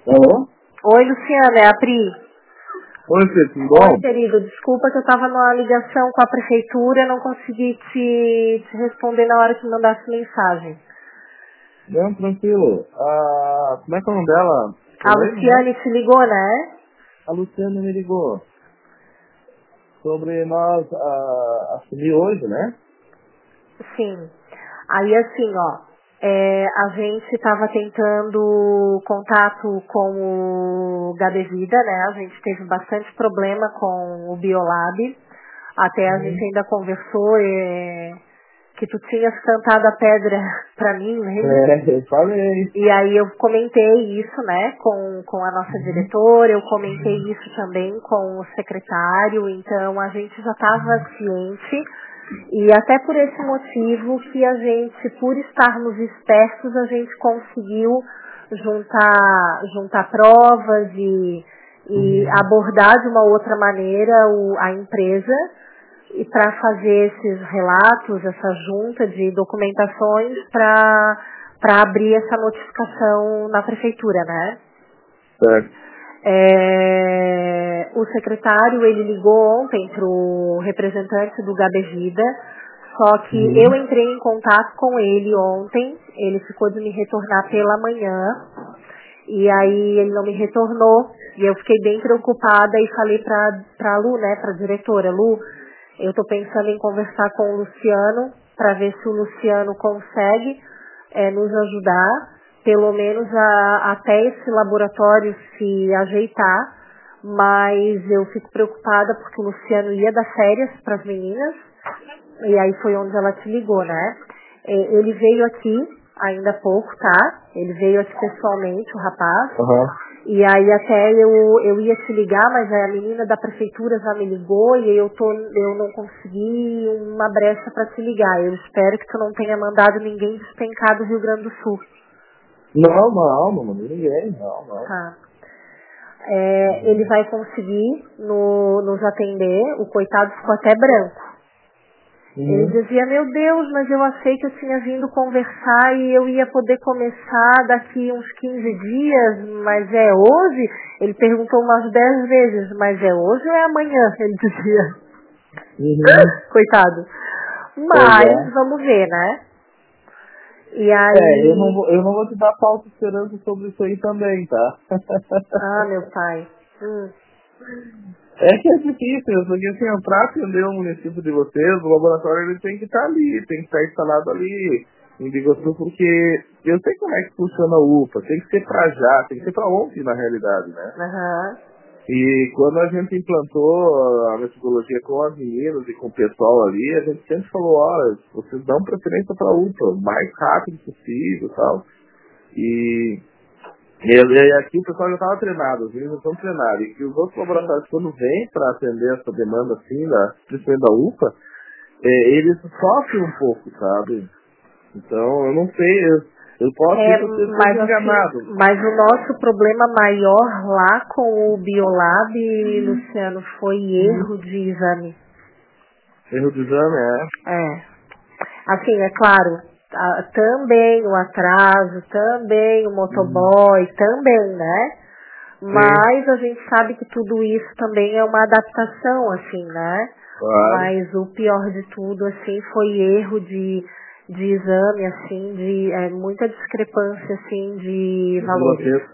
Alô? Oi, Luciana, é a Pri. Oi, Fê, tudo bom? Oi, querido, desculpa que eu estava numa ligação com a prefeitura, não consegui te responder na hora que mandasse mensagem. Não, tranquilo. Como é que é o nome dela? A Elaine, né? Luciane te ligou, né? A Luciana me ligou sobre nós assumir hoje, né? Sim. Aí assim, a gente estava tentando contato com o Gabevida, né? A gente teve bastante problema com o Biolab. Até a gente ainda conversou que tu tinhas cantado a pedra pra mim, lembra? Eu falei. E aí eu comentei isso, né, com a nossa diretora, eu comentei isso também com o secretário, então a gente já estava ciente e até por esse motivo que a gente, por estarmos espertos, a gente conseguiu juntar provas e abordar de uma outra maneira a empresa e para fazer esses relatos, essa junta de documentações para abrir essa notificação na prefeitura, né? Certo. O secretário, ele ligou ontem para o representante do Gabevida, só que eu entrei em contato com ele ontem, ele ficou de me retornar pela manhã, e aí ele não me retornou, e eu fiquei bem preocupada e falei para a Lu, né, para a diretora, Lu, eu estou pensando em conversar com o Luciano, para ver se o Luciano consegue nos ajudar, pelo menos até esse laboratório se ajeitar, mas eu fico preocupada porque o Luciano ia dar férias para as meninas, e aí foi onde ela te ligou, né? Ele veio aqui ainda há pouco, tá? Ele veio aqui pessoalmente, o rapaz. E aí até eu ia te ligar, mas a menina da prefeitura já me ligou e eu não consegui uma brecha para te ligar. Eu espero que tu não tenha mandado ninguém despencar do Rio Grande do Sul. Não mandei ninguém, não. Tá. Ele vai conseguir nos atender, o coitado ficou até branco. Ele dizia, meu Deus, mas eu achei que eu tinha vindo conversar e eu ia poder começar daqui uns 15 dias, mas é hoje? Ele perguntou umas 10 vezes, mas é hoje ou é amanhã? Ele dizia. Coitado. Mas, vamos ver, né? E aí... eu não vou te dar falsa esperança sobre isso aí também, tá? Ah, meu pai. É que é difícil, porque assim, para atender o município de vocês, o laboratório ele tem que estar ali, tem que estar instalado ali em Biguaçu, porque eu sei como é que funciona a UPA, tem que ser para já, tem que ser para ontem na realidade, né? E quando a gente implantou a metodologia com as meninas e com o pessoal ali, a gente sempre falou, olha, vocês dão preferência para a UPA, o mais rápido possível e tal. E aqui o pessoal já estava treinado, os meninos já estão treinados. E que os outros laboratórios, quando vêm para atender essa demanda assim, principalmente da UPA, eles sofrem um pouco, sabe? Então, eu não sei, eu posso ir para ser enganado. Assim, mas o nosso problema maior lá com o Biolab, Luciano, foi erro de exame. Erro de exame, Assim, é claro, também o atraso, também o motoboy, também, né? Mas a gente sabe que tudo isso também é uma adaptação, assim, né? Claro. Mas o pior de tudo, assim, foi erro de exame, assim, de muita discrepância, assim, de valores.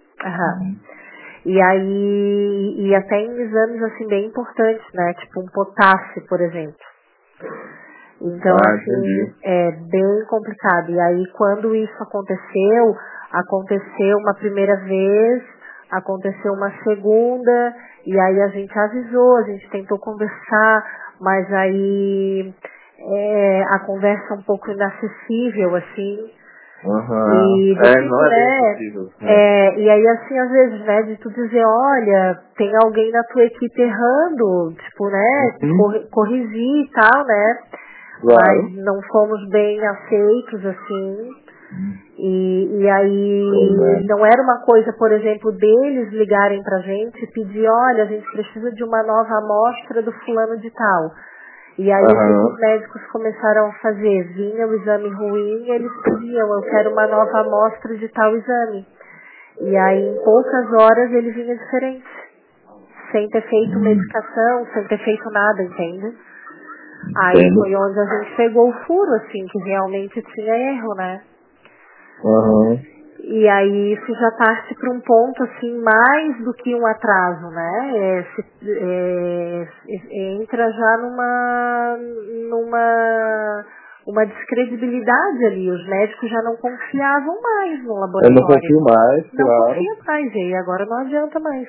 E aí, e até em exames, assim, bem importantes, né? Tipo um potássio, por exemplo. Então, assim, é bem complicado. E aí, quando isso aconteceu uma primeira vez, aconteceu uma segunda, e aí a gente avisou, a gente tentou conversar, mas aí a conversa é um pouco inacessível, assim. E não é possível. e aí, assim, às vezes, né, de tu dizer, olha, tem alguém na tua equipe errando, tipo, né, corrigir e tal, né? Claro. Mas não fomos bem aceitos, assim, e aí não era uma coisa, por exemplo, deles ligarem pra gente e pedir, olha, a gente precisa de uma nova amostra do fulano de tal. E aí os médicos começaram a fazer, vinha o exame ruim e eles pediam, eu quero uma nova amostra de tal exame. E aí, em poucas horas, ele vinha diferente. Sem ter feito medicação, sem ter feito nada, entende? Aí Entendo. foi onde a gente pegou o furo, assim, que realmente tinha erro, né? Aham. E aí isso já parte para um ponto, assim, mais do que um atraso, né? Entra já uma descredibilidade ali. Os médicos já não confiavam mais no Eu laboratório. não confio mais, Não claro. confia mais, e aí agora não adianta mais.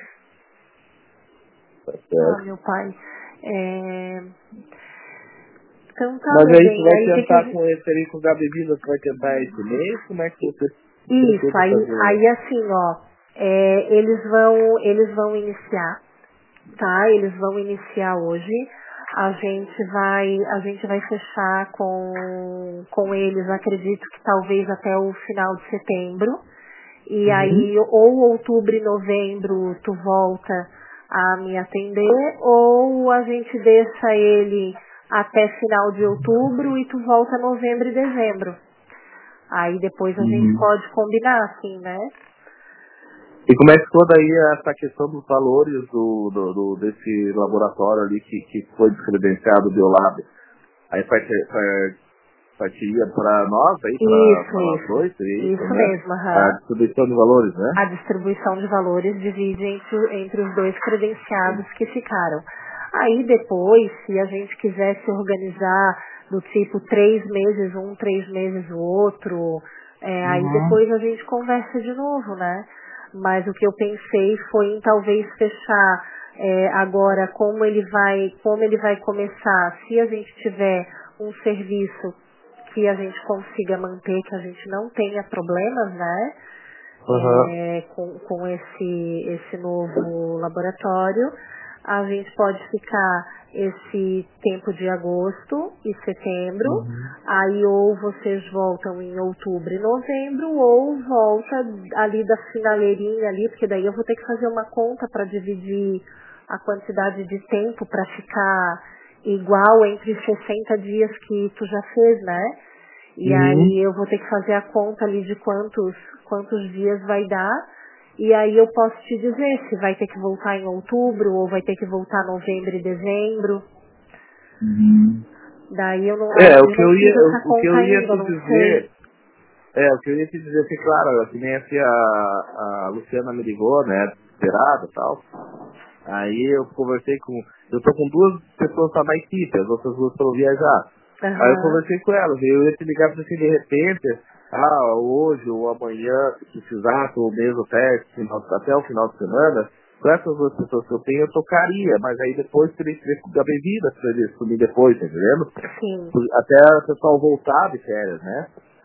Tá certo. Meu pai. Então tá, Mas meu aí bem. tu vai Aí, tentar com esse aí, com o Gabi Vida, tu vai tentar esse mês? Como é que você isso, pretende fazer? aí assim, ó, eles vão iniciar, tá? Eles vão iniciar hoje. A gente vai fechar com eles, acredito que talvez até o final de setembro. E aí, ou outubro e novembro tu volta a me atender, ou a gente deixa ele até final de outubro e tu volta novembro e dezembro. Aí depois a gente pode combinar, assim, né? E como é que ficou daí essa questão dos valores desse laboratório ali que foi descredenciado do Biolab? Aí partiria para nós, aí para nós dois, seria isso, né? Mesmo, A distribuição de valores, né? A distribuição de valores divide entre os dois credenciados que ficaram. Aí depois, se a gente quiser se organizar do tipo 3 meses um, 3 meses o outro, aí depois a gente conversa de novo, né? Mas o que eu pensei foi em talvez fechar agora como ele vai começar, se a gente tiver um serviço que a gente consiga manter, que a gente não tenha problemas, né? Com esse novo laboratório, a gente pode ficar esse tempo de agosto e setembro, aí ou vocês voltam em outubro e novembro, ou volta ali da finaleirinha ali, porque daí eu vou ter que fazer uma conta para dividir a quantidade de tempo para ficar igual entre 60 dias que tu já fez, né? E aí eu vou ter que fazer a conta ali de quantos dias vai dar. E aí eu posso te dizer se vai ter que voltar em outubro ou vai ter que voltar novembro e dezembro. Daí eu não o que eu ia te dizer é que, claro, que nem assim a Luciana me ligou, né, desesperada e tal. Aí eu conversei eu tô com 2 pessoas só na equipe, as outras 2 foram viajar. Aí eu conversei com elas, eu ia te ligar pra assim, de repente, hoje ou amanhã, se precisar, ou mesmo até o final de semana, com essas 2 pessoas que eu tenho, eu tocaria, mas aí depois teria que ver com a bebida pra eles comigo depois, tá entendendo? Sim. Até o pessoal voltar de férias, né?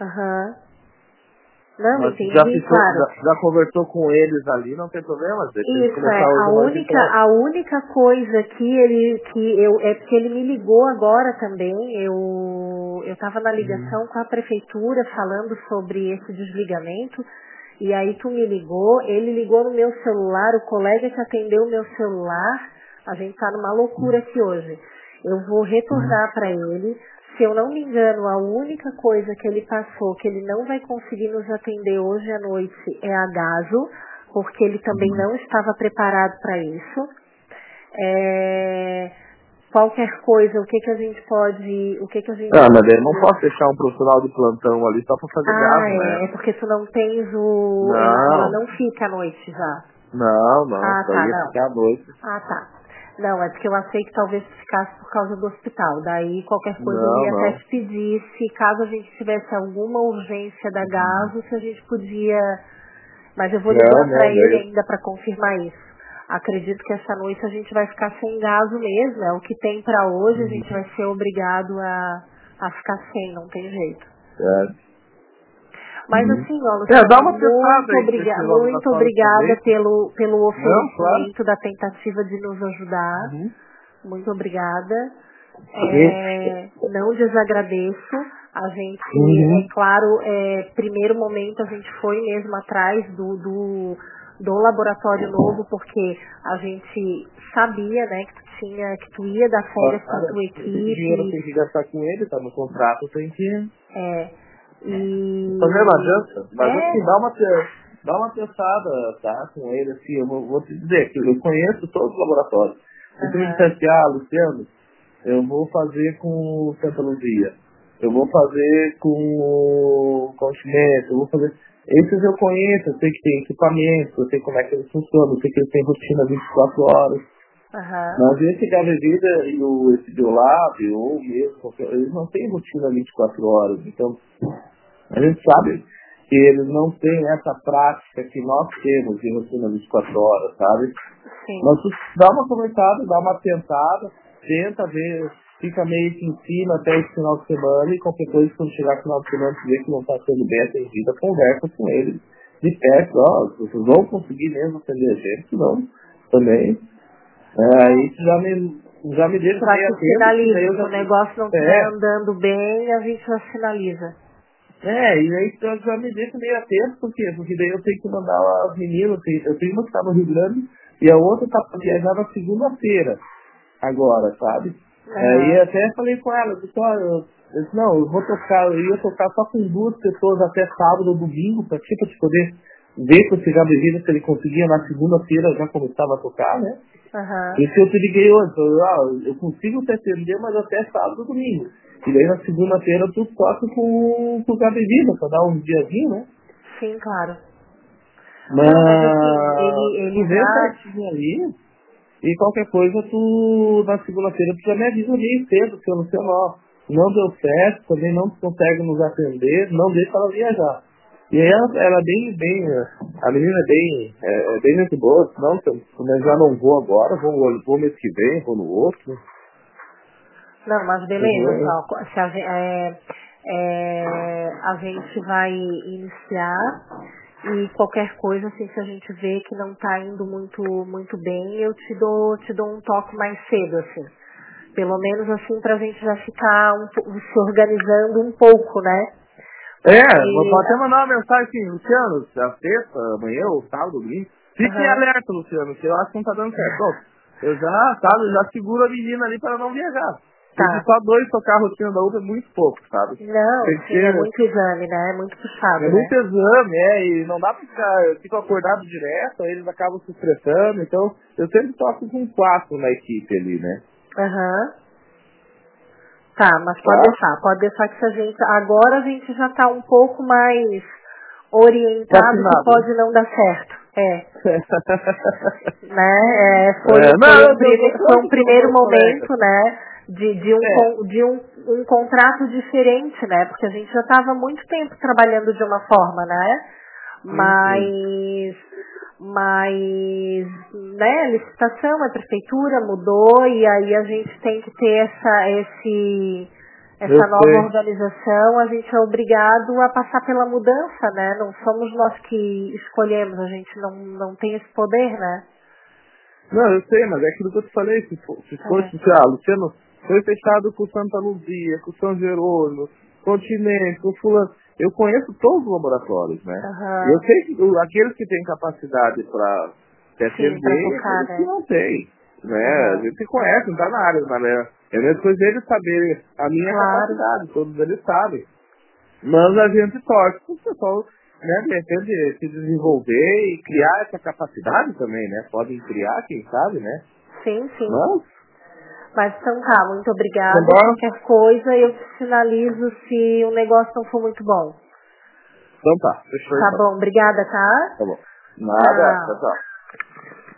Não, Mas entendi, claro. já conversou com eles ali, não tem problema. Isso, a única coisa é porque ele me ligou agora também, eu estava na ligação com a prefeitura falando sobre esse desligamento, e aí tu me ligou, ele ligou no meu celular, o colega que atendeu o meu celular, a gente está numa loucura aqui hoje. Eu vou retornar para ele. Se eu não me engano, a única coisa que ele passou, que ele não vai conseguir nos atender hoje à noite, é a gaso, porque ele também não estava preparado para isso. Qualquer coisa, o que a gente pode... mas eu não posso deixar um profissional de plantão ali só para fazer gasto, né? É porque tu não tens Não. Ela não fica à noite já. Não, só ia ficar à noite. Tá. Não, é porque eu achei que talvez ficasse por causa do hospital. Daí, qualquer coisa, eu ia até te pedir se caso a gente tivesse alguma urgência da gaso, se a gente podia... Mas eu vou ligar para ele ainda para confirmar isso. Acredito que essa noite a gente vai ficar sem gaso mesmo. É o que tem para hoje, a gente vai ser obrigado a ficar sem, não tem jeito. Mas assim, ó, Luciana, dá uma testada muito obrigada pelo oferecimento da tentativa de nos ajudar. Muito obrigada. Não desagradeço. A gente, é claro, primeiro momento a gente foi mesmo atrás do laboratório novo, porque a gente sabia, né, que tu ia dar férias com a tua equipe. Esse dinheiro tem que gastar com ele, tá no contrato, tem que... E... Também não adianta, mas assim, dá uma testada, tá, com ele, assim, eu vou te dizer que eu conheço todos os laboratórios. Se tu me dissesse, Luciano, eu vou fazer com Santa Luzia, eu vou fazer com o Continente, eu vou fazer... Esses eu conheço, eu sei que tem equipamento, eu sei como é que eles funcionam, eu sei que eles têm rotina 24 horas. Mas esse Gavevida e esse Biolab, ou mesmo, eles não têm rotina 24 horas. Então, a gente sabe que eles não têm essa prática que nós temos de rotina 24 horas, sabe? Sim. Mas tu dá uma comentada, dá uma tentada, tenta ver, fica meio que em cima até esse final de semana e qualquer coisa, quando chegar no final de semana e ver que não está sendo bem atendida, conversa com eles de perto, vocês vão conseguir mesmo atender a gente, não, também. Aí já me deixa meio atento. Finaliza, se o negócio não estiver andando bem, a gente já finaliza. E aí já me deixa meio atento, por quê? Porque daí eu tenho que mandar as meninas, eu tenho uma que está no Rio Grande e a outra está para viajar na segunda-feira, agora, sabe? Aí até falei com ela, eu disse, não, eu ia tocar só com 2 pessoas até sábado ou domingo, para te poder ver com esse Gabriel se ele conseguia na segunda-feira já começava a tocar, né? Por isso que eu te liguei hoje, eu consigo te atender, mas até sábado ou domingo. E daí na segunda-feira tu toca com o Gabriel, para dar um diazinho, né? Sim, claro. Mas assim, ele vê certinho aí. E qualquer coisa, na segunda-feira, tu já me avisa ali cedo, que eu não sei, não deu certo, também não consegue nos atender, não deixa ela viajar. E aí ela é bem, a menina é bem muito boa, não, eu já não vou agora, vou mês que vem, vou no outro. Não, mas beleza, só, se a gente vai iniciar e qualquer coisa, assim, se a gente vê que não tá indo muito bem, eu te dou um toque mais cedo, assim. Pelo menos assim pra gente já ficar se organizando um pouco, né? Vou até mandar uma mensagem assim, Luciano, a sexta, amanhã ou sábado, domingo. Fique alerta, Luciano, que eu acho que não tá dando certo. Bom, eu já seguro a menina ali para não viajar. Porque só 2 tocar a rotina da outra é muito pouco, sabe? Não, é muito exame, né? É muito puxado, É muito exame, e não dá pra ficar, eu fico acordado direto, aí eles acabam se estressando, então eu sempre toco com 4 na equipe ali, né? Tá, mas pode deixar que agora a gente já tá um pouco mais orientado que pode não dar certo. Né? Foi um primeiro momento, né? De um contrato diferente, né? Porque a gente já estava há muito tempo trabalhando de uma forma, né? Mas, né, a licitação, a prefeitura mudou e aí a gente tem que ter essa nova organização, a gente é obrigado a passar pela mudança, né? Não somos nós que escolhemos, a gente não tem esse poder, né? Não, eu sei, mas é aquilo que eu te falei, se fosse, Luciano, foi fechado com Santa Luzia, com São Jerônimo, Continente, com Fulano. Eu conheço todos os laboratórios, né? E eu sei que aqueles que têm capacidade para atender, aqueles que não têm, né? A gente se conhece, não tá na área, né? É a mesma coisa eles saberem a minha capacidade, todos eles sabem. Mas a gente torce para o pessoal, né, de repente, se desenvolver e criar essa capacidade também, né? Podem criar, quem sabe, né? Sim. Mas então tá, muito obrigada. Qualquer coisa eu te sinalizo se o negócio não for muito bom. Então tá, fechou. Tá bom, obrigada, tá? Tá bom. Nada, tchau.